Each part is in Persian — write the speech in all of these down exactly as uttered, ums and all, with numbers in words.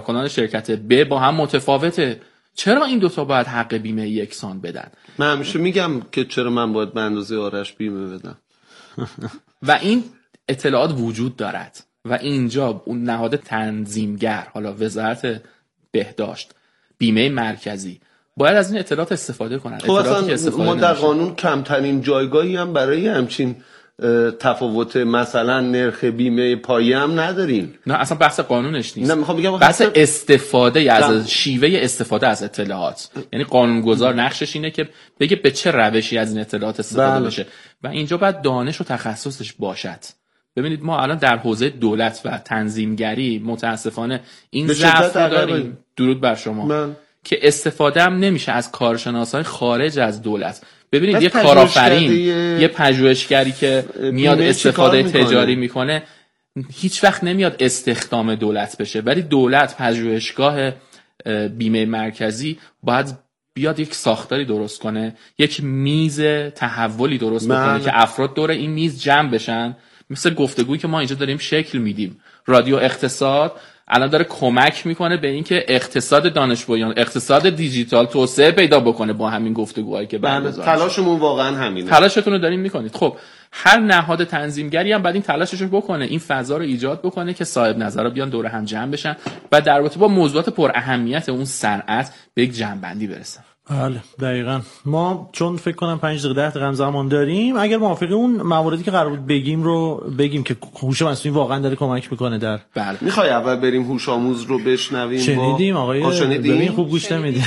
کارکنان شرکت ب با هم متفاوته. چرا این دوتا باید حق بیمه یکسان بدن؟ من همیشه میگم که چرا من باید به اندازه آرش بیمه بدم. و این اطلاعات وجود دارد و اینجا اون نهاد تنظیمگر، حالا وزارت بهداشت، بیمه مرکزی، باید از این اطلاعات استفاده کنن. اطلاعاتی که استفاده ما در قانون کمترین جایگاهی هم برای همچین تفاوت مثلا نرخ بیمه پایه هم نداریم. نه اصلا بحث قانونش نیست. نه میخوام بگم بحث استفاده از شیوه استفاده از اطلاعات. یعنی قانونگذار نقشش اینه که بگه به چه روشی از این اطلاعات استفاده بله. بشه و اینجا باید دانش و تخصصش باشد. ببینید ما الان در حوزه دولت و تنظیمگری متاسفانه این ضعف داریم. درود بر شما. من. که استفاده هم نمیشه از کارشناسای خارج از دولت. ببینید یه کارآفرین، یه پژوهشگری که میاد استفاده تجاری میکنه هیچ وقت نمیاد استخدام دولت بشه، ولی دولت پژوهشگاه بیمه مرکزی باید بیاد یک ساختاری درست کنه، یک میز تحولی درست بکنه که افراد دور این میز جمع بشن، مثل گفتگویی که ما اینجا داریم شکل میدیم. رادیو اقتصاد الان داره کمک میکنه به اینکه اقتصاد دانش بنیان، اقتصاد دیجیتال توسعه پیدا بکنه با همین گفتگوهایی که برگزار. تلاشمون واقعا همینه. تلاشتون رو دارین میکنید. خب هر نهاد تنظیمگری هم بعد این تلاشش رو بکنه، این فضا رو ایجاد بکنه که صاحب نظرها بیان دور هم جمع بشن و در رابطه با موضوعات پر اهمیت اون صنعت به یک جمع‌بندی برسن. بله دقیقاً. ما چون فکر کنم پنج دقیقه ده دقیقه زمان داریم، اگر موافقی اون مواردی که قرار بود بگیم رو بگیم که هوش مصنوعی واقعا داره کمک میکنه در بله. میخوای اول بریم هوش آموز رو بشنویم؟ شنیدیم آقای ببین خوب گوش نمیدیم.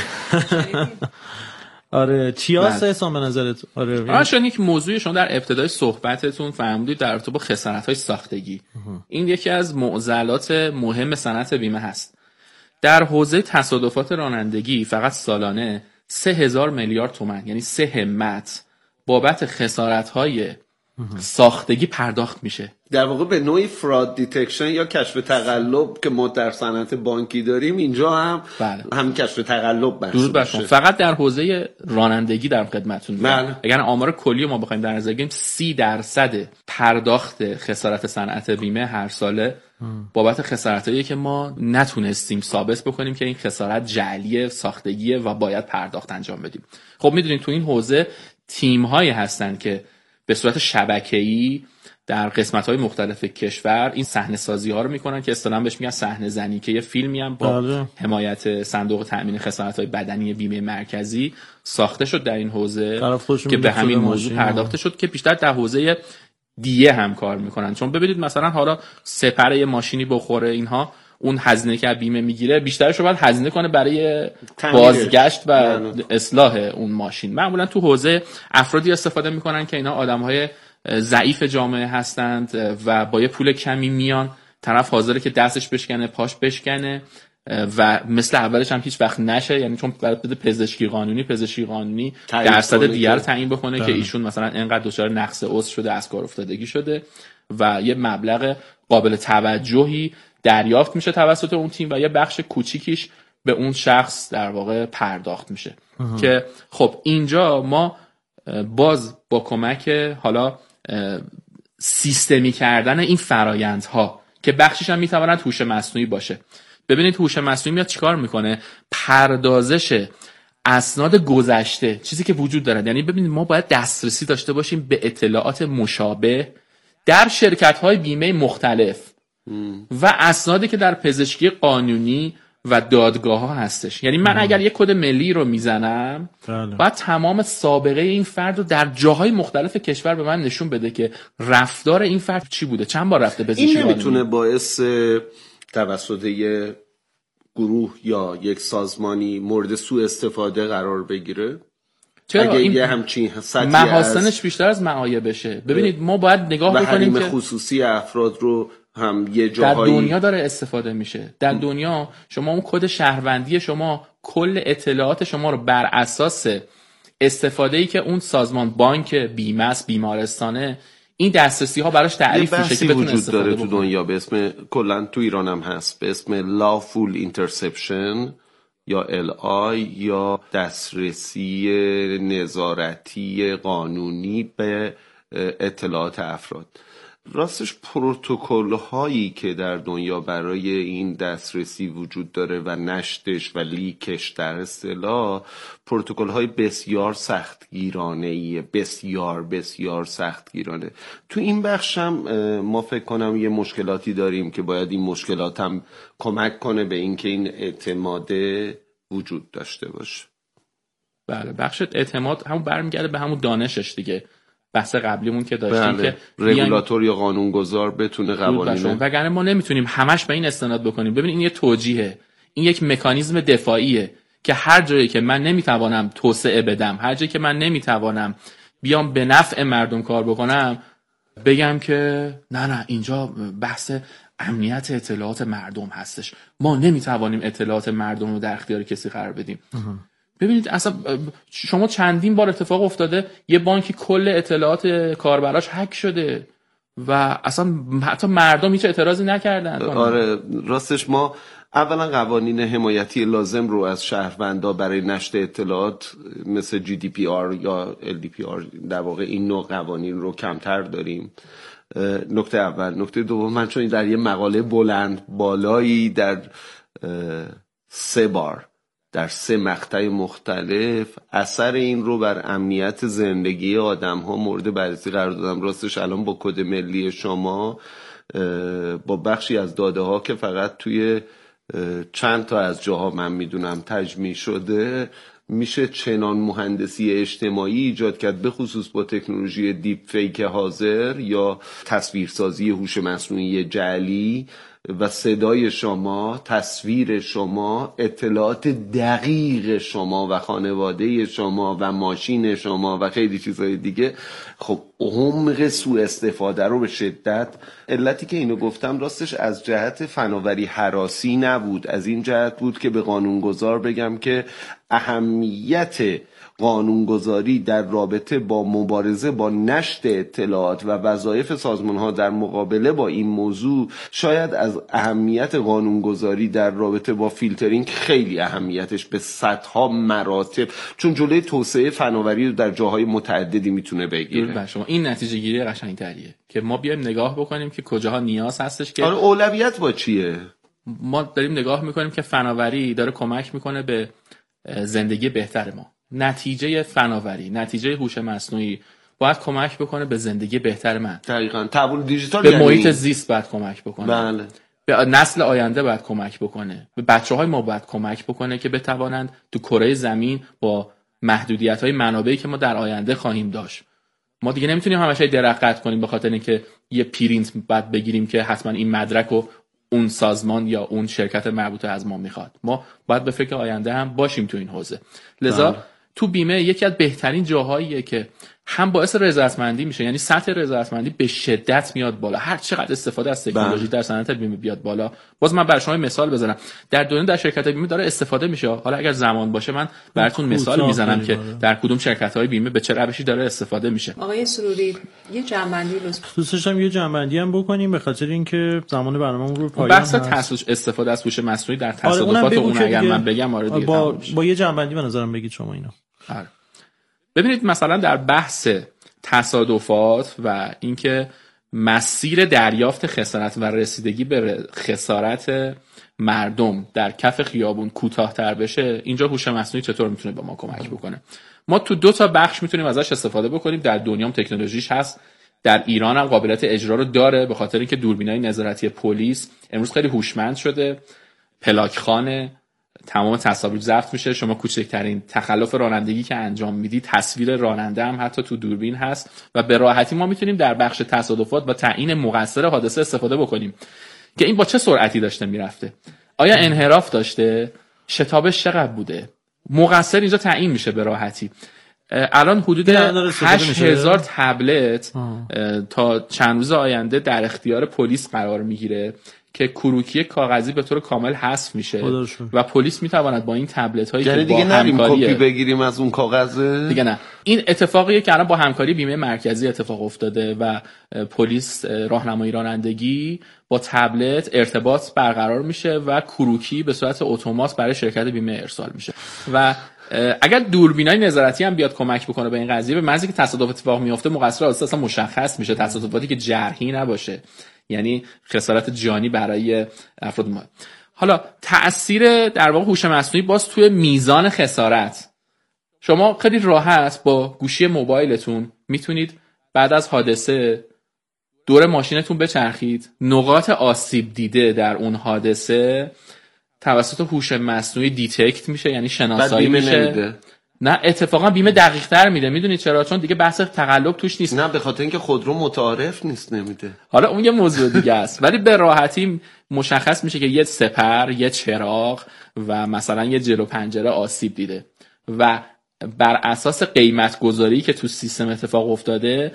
آره چیاس احسان به نظرت؟ آره آشان یک موضوعی شما در ابتدای صحبتتون فرمودید در ارتباط با خسارت‌های ساختگی. این یکی از معضلات مهم صنعت بیمه هست. در حوزه تصادفات رانندگی فقط سالانه سه هزار میلیارد تومان، یعنی سه همت بابت خسارت‌های ساختگی پرداخت میشه. در واقع به نوعی فراد دیتکشن یا کشف تقلب که ما در صنعت بانکی داریم اینجا هم بله. هم کشف تقلب محسوب میشه. فقط در حوزه رانندگی در خدمتتون بله. اگر آمار کلی ما بخوایم در نظر بگیریم سی درصد پرداخت خسارت صنعت بیمه هر ساله بابت خسارتایی که ما نتونستیم ثابت بکنیم که این خسارت جعلی ساختگیه و باید پرداخت انجام بدیم. خب میدونید تو این حوزه تیم‌هایی هستن که به صورت شبکه‌ای در قسمت‌های مختلف کشور این صحنه‌سازی‌ها رو می‌کنن که اصطلاحاً بهش میگن صحنه‌زنی، که یه فیلمی هم با بله. حمایت صندوق تأمین خسارت‌های بدنی بیمه مرکزی ساخته شد در این حوزه که به همین موضوع پرداخته شد که بیشتر در حوزه دیه هم کار می‌کنن. چون ببینید مثلا حالا سپر یه ماشینی بخوره اینها، اون هزینه که بیمه میگیره بیشترش رو باید هزینه کنه برای بازگشت و اصلاح اون ماشین. معمولا تو حوزه افرادی استفاده میکنن که اینا آدم‌های ضعیف جامعه هستند و با یه پول کمی میان، طرف حاضره که دستش بشکنه پاش بشکنه و مثل اولش هم هیچ وقت نشه، یعنی چون برای بده پزشکی قانونی پزشکی قانونی درصد دیگه رو تعیین بکنه که ایشون مثلا اینقدر دچار نقص عضو شده، از کار افتادگی شده و یه مبلغ قابل توجهی دریافت میشه توسط اون تیم و یه بخش کوچیکیش به اون شخص در واقع پرداخت میشه. اه. که خب اینجا ما باز با کمک حالا سیستمی کردن این فرایندها که بخشش هم میتواند هوش مصنوعی باشه. ببینید هوش مصنوعی میاد چیکار میکنه؟ پردازش اسناد گذشته، چیزی که وجود داره. یعنی ببینید ما باید دسترسی داشته باشیم به اطلاعات مشابه در شرکت‌های بیمه مختلف و اسنادی که در پزشکی قانونی و دادگاه ها هستش. یعنی من اگر یک کد ملی رو میزنم باید تمام سابقه این فرد رو در جاهای مختلف کشور به من نشون بده که رفتار این فرد چی بوده، چند بار رفته پزشکی قانونی. این نمیتونه باعث توسط یه گروه یا یک سازمانی مورد سوء استفاده قرار بگیره؟ چرا اگه این یه همچین محاسنش از... بیشتر از معایبشه. ببینید ما باید نگاه بکنیم که خصوصی افراد رو هم یه جاهایی در دنیا داره استفاده میشه. در دنیا شما اون کد شهروندی شما کل اطلاعات شما رو بر اساس استفاده‌ای که اون سازمان بانک بیمه است، بیمارستانه، این دسترسی ها براش تعریف میشه که بتونه وجود داره بکنه. تو دنیا به اسم کلا تو ایران هم هست به اسم lawful interception یا ال آی یا دسترسی نظارتی قانونی به اطلاعات افراد. راستش پروتکل هایی که در دنیا برای این دسترسی وجود داره و نشتش و لیکش در اصطلاح پروتکل های بسیار سختگیرانه ایه، بسیار بسیار سختگیرانه. تو این بخشم ما فکر کنم یه مشکلاتی داریم که باید این مشکلات هم کمک کنه به اینکه این اعتماد وجود داشته باشه. بله، بخش اعتماد همون برمیگرده به همون دانشش دیگه، بحث قبلیمون که داشتیم. بله. که رگولاتور یا قانونگذار بتونه قوانین، وگرنه ما نمیتونیم همش به این استناد بکنیم. ببین این یه توجیهه، این یک مکانیزم دفاعیه که هر جایی که من نمیتوانم توسعه بدم، هر جایی که من نمیتوانم بیام به نفع مردم کار بکنم، بگم که نه نه اینجا بحث امنیت اطلاعات مردم هستش، ما نمیتوانیم اطلاعات مردم رو در اختیار کسی قرار بدیم. ببینید اصلا شما چندین بار اتفاق افتاده یه بانکی کل اطلاعات کاربراش هک شده و اصلا حتی مردم هیچ اعتراضی نکردن. آره راستش ما اولا قوانین حمایتی لازم رو از شهروندا برای نشر اطلاعات مثل جی دی پی آر یا ال دی پی آر در واقع این نوع قوانین رو کمتر داریم. نکته اول. نکته دوم، من چون در یه مقاله بلند بالایی در سه بار در سه مقطع مختلف اثر این رو بر امنیت زندگی آدم ها مورد بررسی قرار دادم. راستش الان با کد ملی شما با بخشی از داده ها که فقط توی چند تا از جاها من میدونم تجمیع شده، میشه چنان مهندسی اجتماعی ایجاد کرد، به خصوص با تکنولوژی دیپ فیک حاضر یا تصویرسازی هوش مصنوعی جعلی و صدای شما، تصویر شما، اطلاعات دقیق شما و خانواده شما و ماشین شما و خیلی چیزهای دیگه. خب عمق سوء استفاده رو به شدت، علتی که اینو گفتم راستش از جهت فناوری هراسی نبود، از این جهت بود که به قانونگذار بگم که اهمیت قانونگذاری در رابطه با مبارزه با نشر اطلاعات و وظایف سازمان‌ها در مقابله با این موضوع شاید از اهمیت قانونگذاری در رابطه با فیلترینگ خیلی اهمیتش به صدها مراتب، چون جلوی توسعه فناوری رو در جاهای متعددی میتونه بگیره. شما این نتیجه گیری قشنگ‌تریه که ما بیایم نگاه بکنیم که کجاها نیاز هستش که آره اولویت با چیه. ما داریم نگاه میکنیم که فناوری داره کمک میکنه به زندگی بهتر ما. نتیجه فناوری، نتیجه هوش مصنوعی باید کمک بکنه به زندگی بهتر من. دقیقاً. تحول دیجیتال به یعنی محیط زیست باید کمک بکنه. بله. به نسل آینده باید کمک بکنه. به بچه‌های ما باید کمک بکنه که بتوانند تو کره زمین با محدودیت‌های منابعی که ما در آینده خواهیم داشت. ما دیگه نمیتونیم همش درخت قطع کنیم به خاطر اینکه یه پرینت بعد بگیریم که حتما این مدرک رو اون سازمان یا اون شرکت مربوطه از ما میخواد. ما باید به فکر آینده هم باشیم تو این حوزه. لذا بله. تو بیمه یکی از بهترین جاهاییه که هم باعث رضایتمندی میشه، یعنی سطح رضایتمندی به شدت میاد بالا هر چقدر استفاده از تکنولوژی در صنعت بیمه بیاد بالا. باز من برای شما مثال بزنم، در دنیا در شرکت بیمه داره استفاده میشه. حالا اگر زمان باشه من براتون مثال میزنم که در کدوم شرکت‌های بیمه به چه روشی داره استفاده میشه. آقای سروری یه جنبندی لطفا. دوست داشتم یه جنبندی هم بکنیم به خاطر اینکه زمان برنامه‌مون رو پایان بحث تاسوس استفاده از هوش مصنوعی در تصادفات آره اون اگر من بگم آره دیگه با, با یه جنبندی به نظرم بگید شما اینو. آره. ببینید مثلا در بحث تصادفات و اینکه مسیر دریافت خسارت و رسیدگی به خسارت مردم در کف خیابون کوتاه‌تر بشه، اینجا هوش مصنوعی چطور میتونه به ما کمک بکنه؟ ما تو دو تا بخش میتونیم ازش استفاده بکنیم. در دنیا هم تکنولوژیش هست، در ایران هم قابلیت اجرا رو داره، به خاطر اینکه دوربینای نظارتی پلیس امروز خیلی هوشمند شده، پلاکخانه، تمام تصاویر ضبط میشه. شما کوچکترین تخلف رانندگی که انجام میدی تصویر راننده هم حتی تو دوربین هست و به راحتی ما میتونیم در بخش تصادفات با تعیین مقصر حادثه استفاده بکنیم که این با چه سرعتی داشته میرفته، آیا انحراف داشته، شتابش چقدر بوده، مقصر اینجا تعیین میشه به راحتی. الان حدود هشت هزار تبلت تا چند روز آینده در اختیار پلیس قرار میگیره که کروکی کاغذی به طور کامل حذف میشه و پلیس میتواند با این تبلت هایی که با همکاری کپی بگیریم از اون کاغذ دیگه نه. این اتفاقیه که الان با همکاری بیمه مرکزی اتفاق افتاده و پلیس راهنمایی رانندگی با تبلت ارتباط برقرار میشه و کروکی به صورت اتومات برای شرکت بیمه ارسال میشه و اگر دوربینای نظارتی هم بیاد کمک بکنه به این قضیه، به محضی که تصادف اتفاق میفته مقصر اصلا مشخص میشه، تصادفاتی که جرحی نباشه، یعنی خسارت جانی برای افراد ما. حالا تأثیر در واقع هوش مصنوعی باز توی میزان خسارت، شما خیلی راحت با گوشی موبایلتون میتونید بعد از حادثه دور ماشینتون بچرخید، نقاط آسیب دیده در اون حادثه توسط هوش مصنوعی دیتکت میشه، یعنی شناسایی میشه. نمیده. نه اتفاقا بیمه دقیق تر میده. میدونید چرا؟ چون دیگه بحث تقلب توش نیست. نه به خاطر اینکه خودرو متعارف نیست نمیده. حالا اون یه موضوع دیگه است، ولی به راحتی مشخص میشه که یه سپر، یه چراغ و مثلا یه جلو پنجره آسیب دیده و بر اساس قیمت گذاری که تو سیستم اتفاق افتاده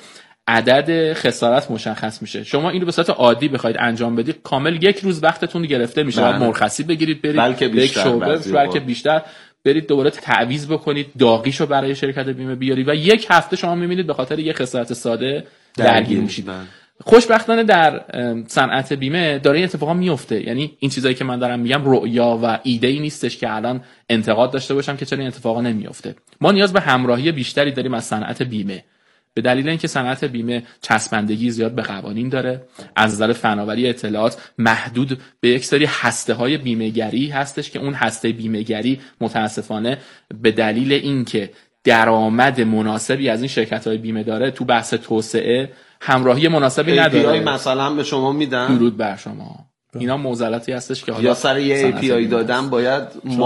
عدد خسارت مشخص میشه. شما این رو به صورت عادی بخواید انجام بدید کامل یک روز وقتتون گرفته میشه. بعد مرخصی بگیرید برید بلکه بیشتر شعبه بلکه بیشتر برید دوباره تعویض بکنید، داغیشو برای شرکت بیمه بیارید و یک هفته شما میبینید به خاطر یک خسارت ساده درگیر میشید. خوشبختانه در صنعت بیمه داره این اتفاقا میفته. یعنی این چیزایی که من دارم میگم رؤیا و ایده‌ای نیستش که الان انتقاد داشته باشم که چرا این اتفاقا نمیفته. ما نیاز به همراهی بیشتری داریم از صنعت بیمه، به دلیل اینکه صنعت بیمه چسبندگی زیاد به قوانین داره، از نظر فناوری اطلاعات محدود به یک سری هسته‌های بیمه‌گری هستش که اون هسته بیمه‌گری متاسفانه به دلیل اینکه درآمد مناسبی از این شرکت‌های بیمه داره تو بحث توسعه همراهی مناسبی نداره. ای پی آی مثلا به شما میدن؟ درود بر شما. اینا معضلاتی هستش که یا سر یه ای پی آی دادن باید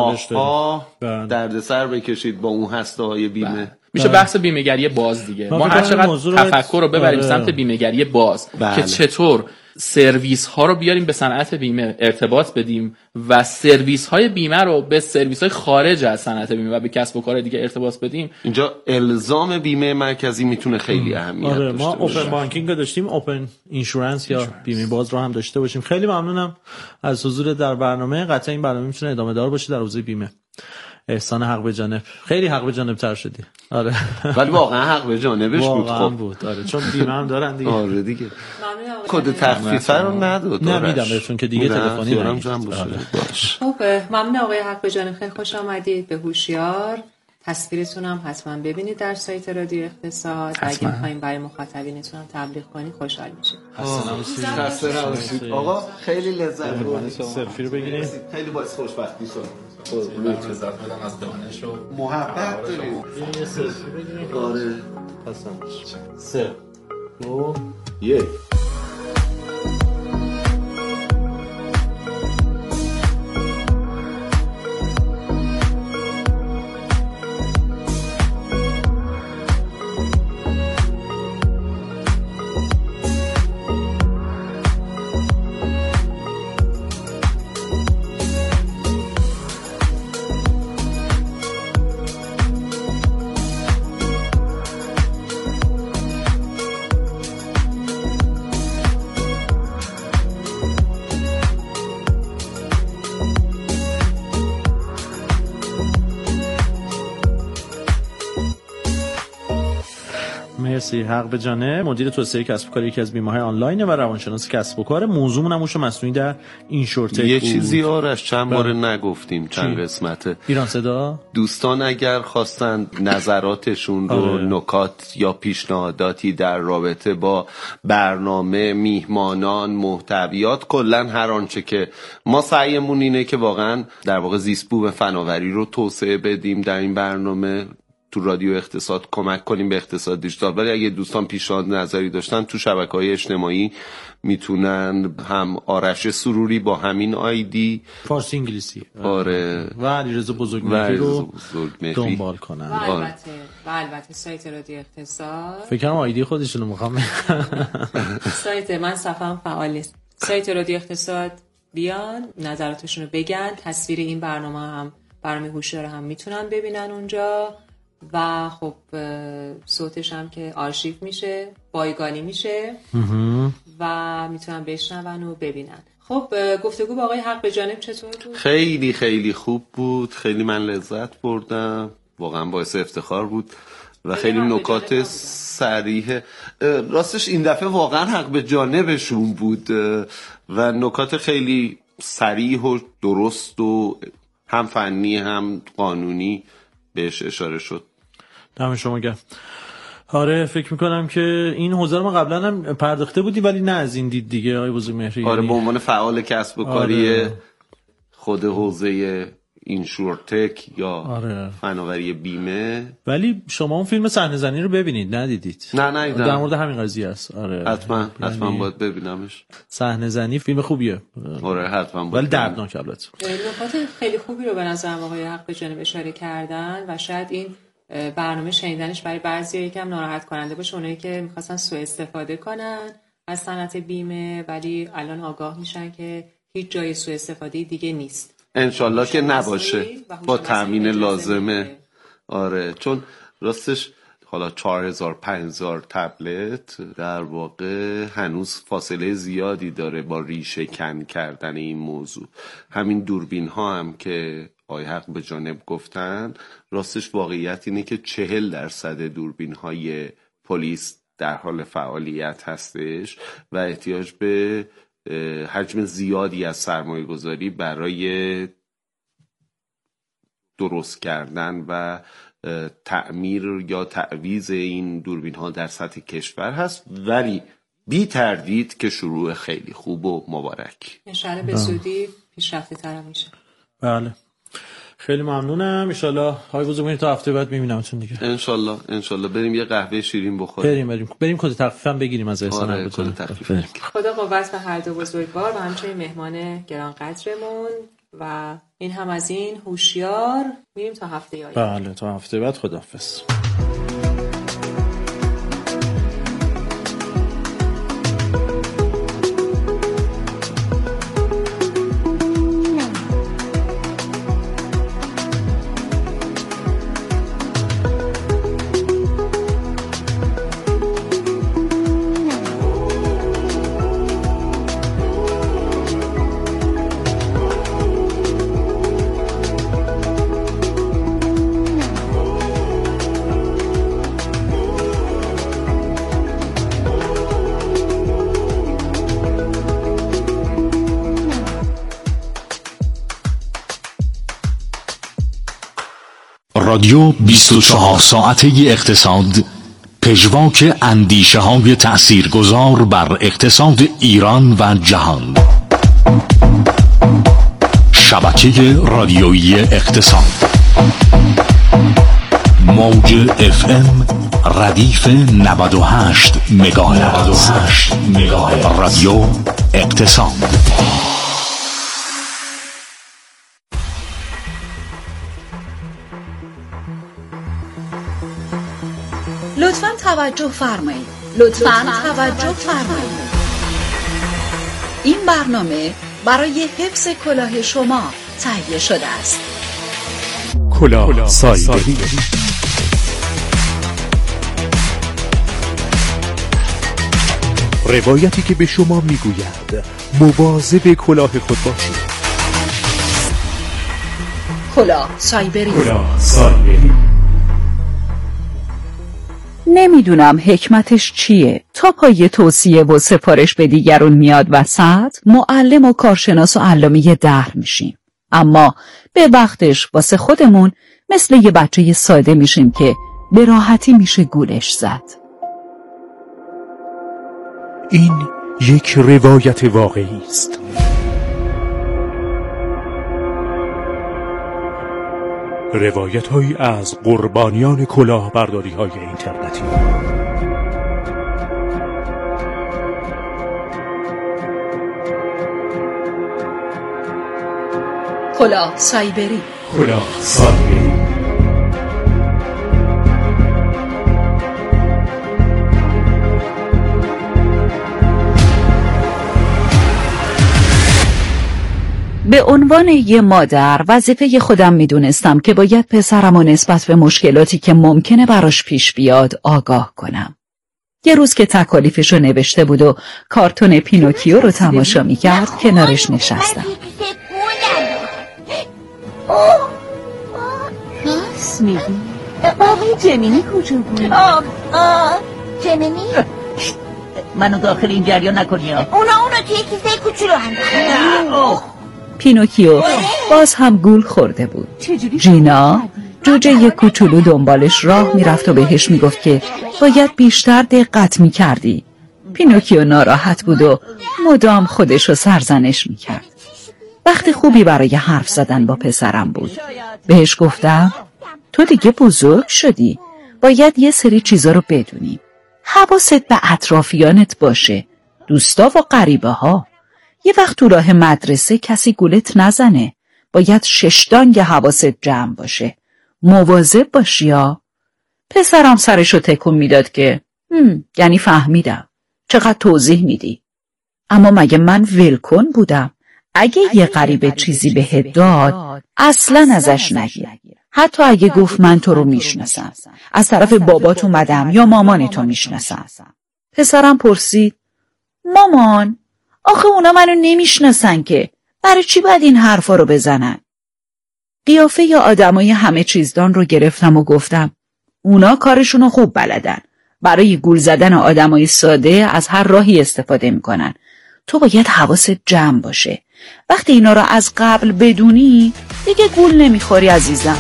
ماه‌ها دردسر بکشید با اون هسته‌های بیمه. میشه بحث بیمه‌گری باز دیگه. ما هر چقدر تفکر رو ببریم آره. سمت بیمه‌گری باز بله. که چطور سرویس ها رو بیاریم به صنعت بیمه ارتباط بدیم و سرویس های بیمه رو به سرویس های خارج از صنعت بیمه و به کسب و کار دیگه ارتباط بدیم. اینجا الزام بیمه مرکزی میتونه خیلی اهمیت آره. داشته ما باشه. اوپن بانکینگ رو داشتیم، اوپن اینشورنس یا بیمه باز رو هم داشته باشیم. خیلی ممنونم از حضور در برنامه. قطعا این برنامه میتونه ادامه دار باشه در حوزه بیمه. احسان حق به جانب، خیلی حق به جانب تر شدی. آره ولی واقعا حق به جانبش بود. خب بود آره، چون بیمه هم دارن دیگه. آره دیگه. کد تخفیف رو نداد. نمیدم بهتون که دیگه تلفنی نمیدم. خب ممنون آقای حق به جانب، خیلی خوش آمدید به هوشیار. تصویرتون هم حتما ببینید در سایت رادیو اقتصاد. اگه می‌خواید برای مخاطبینتون هم تبلیغ کنید خوشحال میشیم. خسته نباشید. آقا خیلی لذت بردیم. سلفی رو بگیرید. خیلی باعث خوشبختی شد. لذت بدم از دانش و محبت دارید. یه سلفی بگیرید. آره. حسن. سه. دو. یک. مرسی. حق به جانه مدیر توسعه کسب و کار یکی از بیمه‌های آنلاین و روانشناس کسب و کار. موضوعمون هم هوش مصنوعی در اینشورتک. یه چیزی آرش چند بار نگفتیم چند قسمته. ایران صدا دوستان اگر خواستن نظراتشون رو آره. نکات یا پیشنهاداتی در رابطه با برنامه، میهمانان، محتویات، کلا هر آنچه که ما سعیمون اینه که واقعا در واقع زیست‌بوم فناوری رو توسعه بدیم در این برنامه، تو رادیو اقتصاد کمک کنیم به اقتصاد دیجیتال. ولی اگه دوستان پیشنهاد نظری داشتن تو شبکه‌های اجتماعی میتونن هم آرش سروری با همین آیدی فارسی انگلیسی آره و علیرضا بزرگمهری رو دنبال کنن. و البته و البته سایت رادیو اقتصاد. فکر کنم آیدی خودشون رو میخوام. سایت من صفحه‌ام فعال نیست. سایت رادیو اقتصاد بیان نظراتشون رو بگن. تصویر این برنامه هم برنامه هوشیار هم میتونن ببینن اونجا و خب صوتش هم که آرشیو میشه، بایگانی میشه و میتونن بشنون و ببینن. خب گفتگو با آقای حق به جانب چطور بود؟ خیلی خیلی خوب بود، خیلی من لذت بردم، واقعا باعث افتخار بود و خیلی نکات صریح. راستش این دفعه واقعا حق به جانبشون بود و نکات خیلی صریح و درست و هم فنی هم قانونی بهش اشاره شد. دم شما گرم. آره فکر میکنم که این حوزه رو ما قبلا هم پرداخته بودیم ولی نه از این دید دیگه آقای بزرگمهری. آره به عنوان فعال کسب و کاری آره. خود حوزه اینشورتک یا آره. فناوری بیمه. ولی شما اون فیلم صحنه زنی رو ببینید ندیدید؟ نه نه در مورد همین قضیه است. آره حتما حتما یعنی باید ببینمش. صحنه زنی فیلم خوبیه. آره حتما باید ولی دردناک البته. نکات خیلی خوبی رو به نظرم آقای حق به جانب اشاره کردن و شاید این برنامه شنیدنش برای بعضی یکم ناراحت کننده باشه، اونایی که می‌خواستن سوء استفاده کنن از صنعت بیمه ولی الان آگاه میشن که هیچ جای سوء استفاده دیگه نیست. انشالله که نباشه با تامین لازمه. آره چون راستش حالا چهار هزار پنج هزار تبلت در واقع هنوز فاصله زیادی داره با ریشه کن کردن این موضوع. همین دوربین ها هم که آقای حق به جانب گفتن، راستش واقعیت اینه که چهل درصد دوربین های پلیس در حال فعالیت هستش و احتیاج به حجم زیادی از سرمایه گذاری برای درست کردن و تعمیر یا تعویض این دوربین ها در سطح کشور هست، ولی بی تردید که شروع خیلی خوب و مبارک. انشالله به زودی پیشرفته تر میشه. بله خیلی ممنونم. ان شاءالله های بزرگوار تا هفته بعد میبینمتون دیگه. ان شاءالله ان شاءالله بریم یه قهوه شیرین بخوریم. بریم بریم بریم کد تخفیف هم بگیریم از احسان. آره کد تخفیف. خدا قوت به هر دو بزرگوار و همچنین مهمان گرانقدرمون و این هم از این هوشیار. میریم تا هفته آینده. بله تا هفته بعد خداحافظ. رادیو بیست و چهار ساعته اقتصاد، پژواک اندیشه های تأثیرگذار بر اقتصاد ایران و جهان. شبکه رادیویی اقتصاد، موج اف ام ردیف نود و هشت مگاهرتز. رادیو اقتصاد. لطفاً توجه فرمایید. لطفاً توجه فرمایید. این برنامه برای حفظ کلاه شما تهیه شده است. کلاه سایبری. روایتی که به شما میگوید مواظب کلاه خود باشید. کلاه سایبری. کلاه سایبری. نمیدونم حکمتش چیه. تا پای توصیه و سفارش به دیگرون میاد وسط، معلم و کارشناس و علامه دهر میشیم. اما به وقتش واسه خودمون مثل یه بچه ساده میشیم که به راحتی میشه گولش زد. این یک روایت واقعی است. روایت هایی از قربانیان کلاهبرداری های اینترنتی. کلاه سایبری. کلاه سایبری. به عنوان یه مادر وظیفه خودم میدونستم که باید پسرم و نسبت به مشکلاتی که ممکنه براش پیش بیاد آگاه کنم. یه روز که تکالیفش رو نوشته بود و کارتون پینوکیو رو تماشا میکرد کنارش نشستم. راست میگی؟ آقای جمینی کجا بود؟ آه آه جمینی؟ منو داخل این جریان نکنی ها. اونا اونا توی کیسه کوچولو انداختن. پینوکیو باز هم گول خورده بود. جینا جوجه کوچولو دنبالش راه میرفت و بهش میگفت که باید بیشتر دقت میکردی. پینوکیو ناراحت بود و مدام خودش رو سرزنش میکرد. وقت خوبی برای حرف زدن با پسرم بود. بهش گفتم تو دیگه بزرگ شدی، باید یه سری چیزا رو بدونی. حواست به اطرافیانت باشه، دوستا و غریبه ها. یه وقت تو راه مدرسه کسی گولت نزنه، باید ششدانگ حواست جمع باشه. مواظب باشی ها. پسرم سرشو تکون میداد که هم یعنی فهمیدم. چقدر توضیح میدی؟ اما مگه من ولکن بودم؟ اگه یه غریبه چیزی بهت داد اصلا ازش نگیر. حتی اگه گفت من تو رو میشناسم، از طرف بابات اومدم یا مامان تو میشناسم. پسرم پرسید مامان آخه اونا منو نمیشناسن که، برای چی باید این حرفا رو بزنن؟ قیافه یا آدمای همه چیزدان رو گرفتم و گفتم اونا کارشونو خوب بلدن، برای گول زدن آدمای ساده از هر راهی استفاده میکنن. تو باید حواست جمع باشه. وقتی اینا رو از قبل بدونی دیگه گول نمیخوری عزیزم.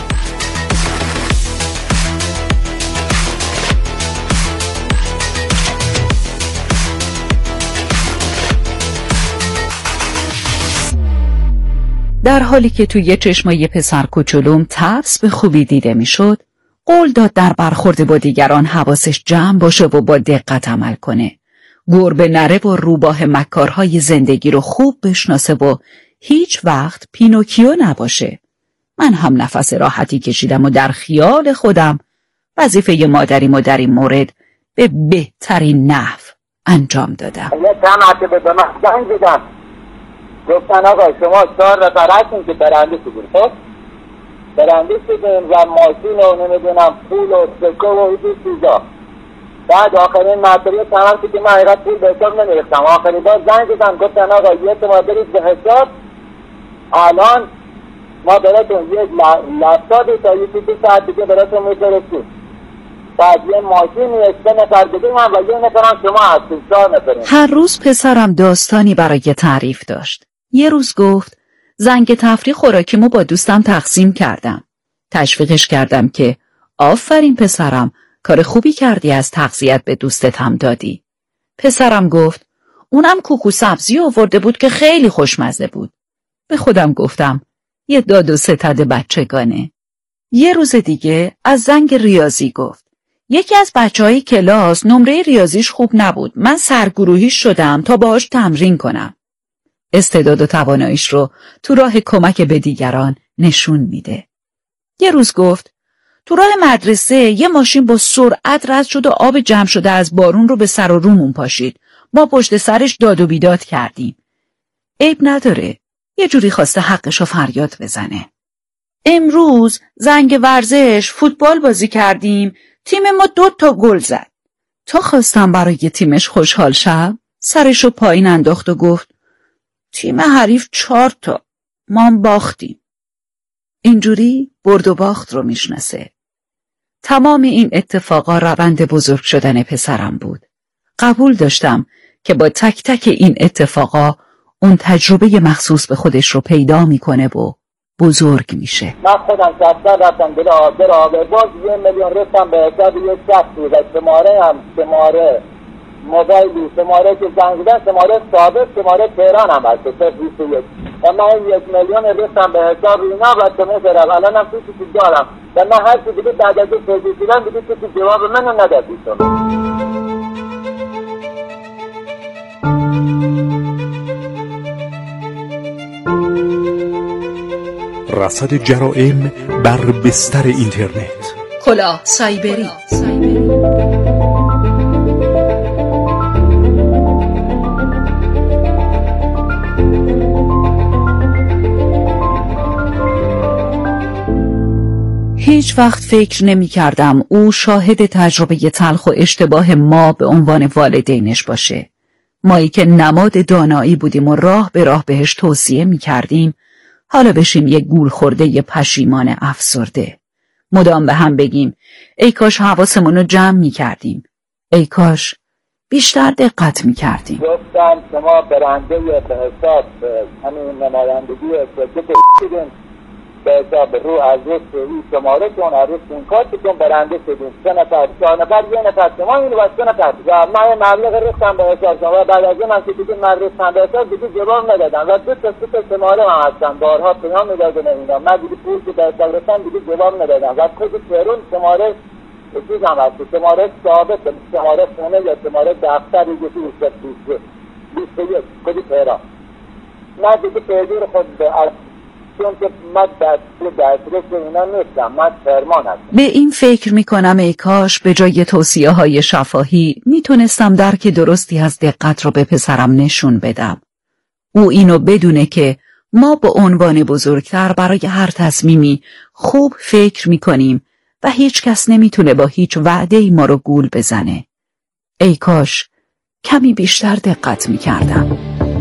در حالی که توی چشمای پسر کوچولوم ترس به خوبی دیده میشد، قول داد در برخورد با دیگران حواسش جمع باشه و با دقت عمل کنه. گربه نره و روباه مکارهای زندگی رو خوب بشناسه و هیچ وقت پینوکیو نباشه. من هم نفس راحتی کشیدم و در خیال خودم وظیفه مادری در این مورد به بهترین نحو انجام دادم. یه چند مرتبه به من زنگ دیدم، گفتن آقا شما چهار نفر هستین که برنده شدین، خب برنده شدین و ماشین و نمیدونم پول و سکه و این چیزا. بعد آخرین مرتبه تمام که من حقیقت پول به حساب نمیرفتم، آخرین بار زنگ دیدم گفتن آقا یه شما برید به حساب، الان ما براتون یک لپتاپی تا یکی دو ساعت دیگه براتون میفرستیم. بعد یه ماشین یه سه نفر دیگه هم و یه نفرم شما هستیم، چهار نفریم. هر روز پسرم داستانی برای تعریف داشت. یه روز گفت زنگ تفریح خوراکیمو با دوستم تقسیم کردم. تشویقش کردم که آفرین پسرم، کار خوبی کردی از تغذیت به دوستت هم دادی. پسرم گفت اونم کوکو سبزی آورده بود که خیلی خوشمزه بود. به خودم گفتم یه داد و ستد بچگانه. یه روز دیگه از زنگ ریاضی گفت یکی از بچهای کلاس نمره ریاضیش خوب نبود، من سرگروهیش شدم تا باهاش تمرین کنم. استعداد و تواناییش رو تو راه کمک به دیگران نشون میده. یه روز گفت تو راه مدرسه یه ماشین با سرعت رد شد و آب جمع شده از بارون رو به سر و رومون پاشید. ما پشت سرش داد و بیداد کردیم. عیب نداره، یه جوری خواسته حقشو فریاد بزنه. امروز زنگ ورزش فوتبال بازی کردیم، تیم ما دو تا گل زد. تا خواستم برای تیمش خوشحال شم، سرشو پایین انداخت و گفت تیم حریف چهار تا، ما هم باختیم. اینجوری برد و باخت رو میشناسه. تمام این اتفاقا روند بزرگ شدن پسرم بود. قبول داشتم که با تک تک این اتفاقا اون تجربه مخصوص به خودش رو پیدا میکنه و بزرگ میشه. من خودم شخصا رفتم دل آبر آبر باز یه میلیون رفتم به حساب یه شخص و شماره هم شماره موبایلی شماره که زنگ زدن شماره ثابت شماره تهران هم هست صفر بیست و یک و من یک میلیون رفتم به حساب اینا و شما برم الان هم توی چیزی دارم و من هر چی دیگه بعد از این توضیح دیدم دیگه کسی جواب منو ندادی شما. رصد جرائم بر بستر اینترنت. کلاه سایبری. هیچ وقت فکر نمی کردم او شاهد تجربه تلخ و اشتباه ما به عنوان والدینش باشه. مایی که نماد دانایی بودیم و راه به راه بهش توصیه می کردیم، حالا بشیم یک گول خورده ی پشیمان افسرده. مدام به هم بگیم ای کاش حواسمون رو جمع می کردیم. ای کاش بیشتر دقت می کردیم. گفتم شما برنده به حساب همین نمایندگی سکت شدیم، به حساب رو از رست این شماره کن، از رست این کارت کن، برنده شدیم. سه نفر، چهار نفر، یه نفر شما اینو باید سه نفر. و من مبلغ رستم به حساب شما و بعد از این من که دیگه من رستم به حساب دیگه جواب ندادم و دو تا سه تا شماره من هستم، بارها پیام میدادم اینا، من دیگه پول که به حساب رستم دیگه جواب ندادم و خود تهران شماره چیز هم هست، شماره ثابت، شماره خونه یا شماره دفتر یه چیز بیست بیست و یک کدی تهران. من دیگه پیجور خود به چون که من دسترس اینا نیستم، من فرمان هستم. به این فکر میکنم ای کاش به جای توصیه های شفاهی میتونستم درک درستی از دقت رو به پسرم نشون بدم. او اینو بدونه که ما به عنوان بزرگتر برای هر تصمیمی خوب فکر میکنیم و هیچ کس نمیتونه با هیچ وعده‌ای ما رو گول بزنه. ای کاش کمی بیشتر دقت میکردم.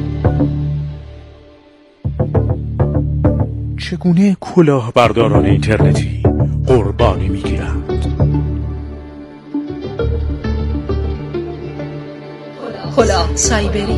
چگونه کلاهبرداران اینترنتی قربانی میگیرند؟ کلاه سایبری.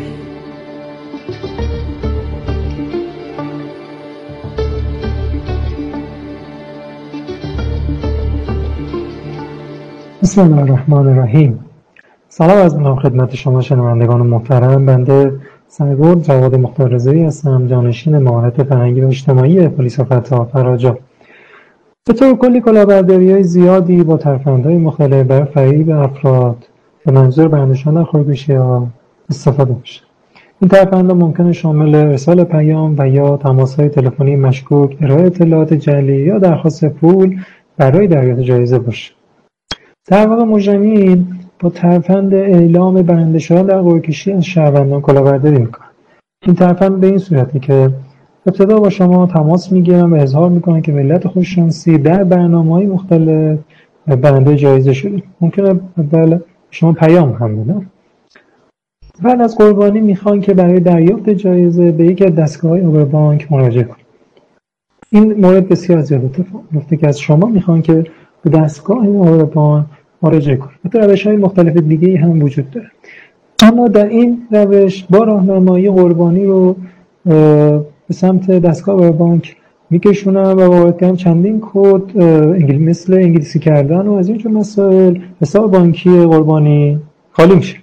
بسم الله الرحمن الرحیم. سلام از من خدمت شما شنوندگان محترم. بنده سرگرد جواد مختاررضایی هستم، جانشین معاونت فرهنگی و اجتماعی پلیس فتح فراجا. به طور کلی کلاهبرداری‌های زیادی با ترفندهای مختلف برای فریب افراد به منظور برندشان خودکشی‌ها استفاده میشه. این ترفندها ممکنه شامل ارسال پیام و یا تماس‌های تلفنی مشکوک، ارائه اطلاعات جعلی یا درخواست پول برای دریافت جایزه باشه. در واقع مجرمین با ترفند اعلام برنده شدن در قرعه‌کشی از شهروندان کلاهبرداری میکنن. این ترفند به این صورتی که ابتدا با شما تماس میگیرن و اظهار میکنن که به علت خوششانسی در برنامه‌های مختلف برنده جایزه شدید. ممکنه بله شما پیام هم بدن. بعد از قربانی میخوان که برای دریافت جایزه به یکی از دستگاه‌های اوبر بانک مراجعه کنید. این مورد بسیار زیاد اتفاق میفته که از شما میخوان که به دستگاه اوبر بانک مراجعه کنید. البته روش‌های مختلف دیگه‌ای هم وجود داره. اما در این روش با راهنمایی قربانی رو به سمت دستگاه اوبر بانک میکشونن و وارد کردن چندین کد انگلیسی مثل انگلیسی کردن و از این جور مسائل حساب بانکی قربانی خالی میشه.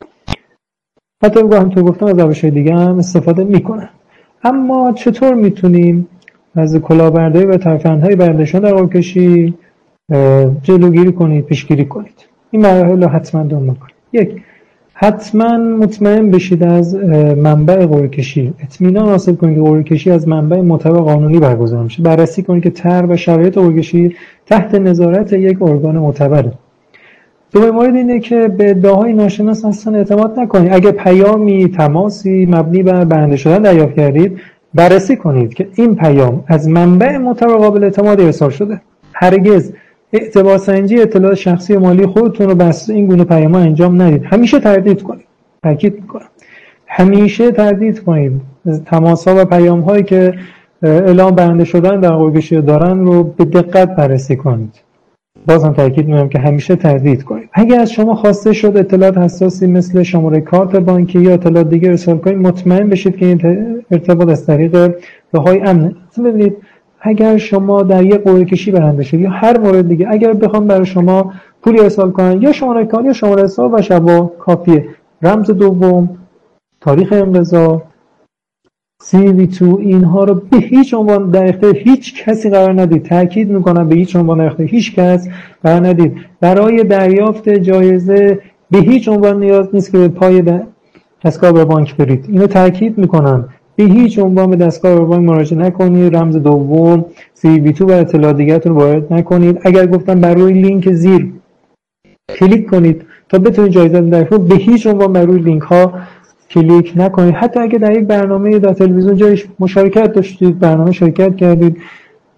حتی بگم همونطور گفتم از روش‌های دیگه هم استفاده میکنن. اما چطور میتونیم از کلاهبرداری و ترفندهای برندشان در قرعه‌کشی جلوگیری کنید، پیشگیری کنید؟ این مراحل رو حتما دنبال کنید. یک، حتما مطمئن بشید از منبع قرعه‌کشی. اطمینان حاصل کنید که قرعه‌کشی از منبع معتبر قانونی برگزار میشه. بررسی کنید که طرح و شرایط قرعه‌کشی تحت نظارت یک ارگان معتبره. دومین مورد اینه که به ادعاهای ناشناس اصلا اعتماد نکنید. اگه پیامی، تماسی مبنی بر برنده شدن دریافت کردید، بررسی کنید که این پیام از منبع معتبر قابل اعتماد ارسال شده. هرگز اعتبار سنجی اطلاعات شخصی و مالی خودتون رو بس این گونه پیام‌ها انجام ندید. همیشه تردید کنید. تاکید می‌کنم. همیشه تردید کنید. تماس‌ها و پیام‌هایی که اعلام برنده شدن در قرعه‌کشی دارن رو به دقت بررسی کنید. بازم تاکید می‌کنم که همیشه تردید کنید. اگر از شما خواسته شد اطلاعات حساسی مثل شماره کارت بانکی یا اطلاعات دیگه ارسال کنید، مطمئن بشید که این ارتباط از طریق راه‌های امن. ببینید اگر شما در یک قرعه‌کشی برنده شدید یا هر مورد دیگه اگر بخوام برای شما پولی ارسال کنن یا شماره کارت یا شماره حساب و شبا کافیه رمز دوم، تاریخ انقضا، سی وی تو، اینها رو به هیچ عنوان در اختیار هیچ کسی قرار ندید. تاکید میکنم به هیچ عنوان در اختیار هیچ کس قرار ندید. برای دریافت جایزه به هیچ عنوان نیاز نیست که به پای دستگاه اوبر بانک برید. اینو تاکید میکنم. به هیچ عنوان به دستگاه اوبر بانک مراجعه نکنید. رمز دوم، سی وی تو و اطلاعات دیگه‌تون رو وارد نکنید. اگر گفتم بر روی لینک زیر کلیک کنید تا بتونید جایزه دریافت کنید، به هیچ عنوان بر روی لینک ها کلیک نکنید. حتی اگه در یک برنامه در تلویزیون جایش مشارکت داشتید، برنامه شرکت کردید،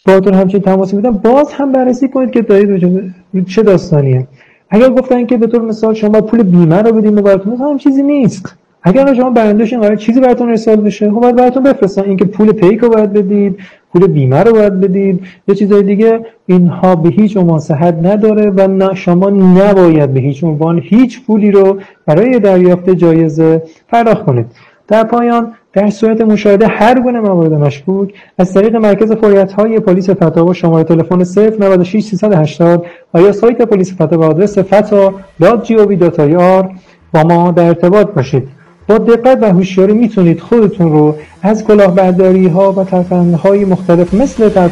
باهاتون همچین تماسی بدن، باز هم بررسی کنید که دارید چه داستانیه. اگر گفتن که به طور مثال شما پول بیمه رو بدید براتون، هم چیزی نیست. اگر شما برنده‌اش این قرار چیزی براتون ارسال بشه، خب باید براتون بفرستن اینکه پول پیک رو باید بدید، پول بیمه رو باید بدید، یه چیزای دیگه. اینها به هیچ عنوان صحت نداره و نه شما نباید به هیچ عنوان هیچ پولی رو برای دریافت جایزه پرداخت کنید. در پایان، در صورت مشاهده هر گونه موارد مشکوک از طریق مرکز فوریت‌های پلیس فتاوا شماره تلفن صفر نود و شش سیصد و هشتاد و یا سایت پلیس فتاوا آدرس فتا دات جی او وی دات آی آر با ما در ارتباط باشید. با دقت و هوشیاری میتونید خودتون رو از کلاهبرداری‌ها و ترفندهای مختلف مثل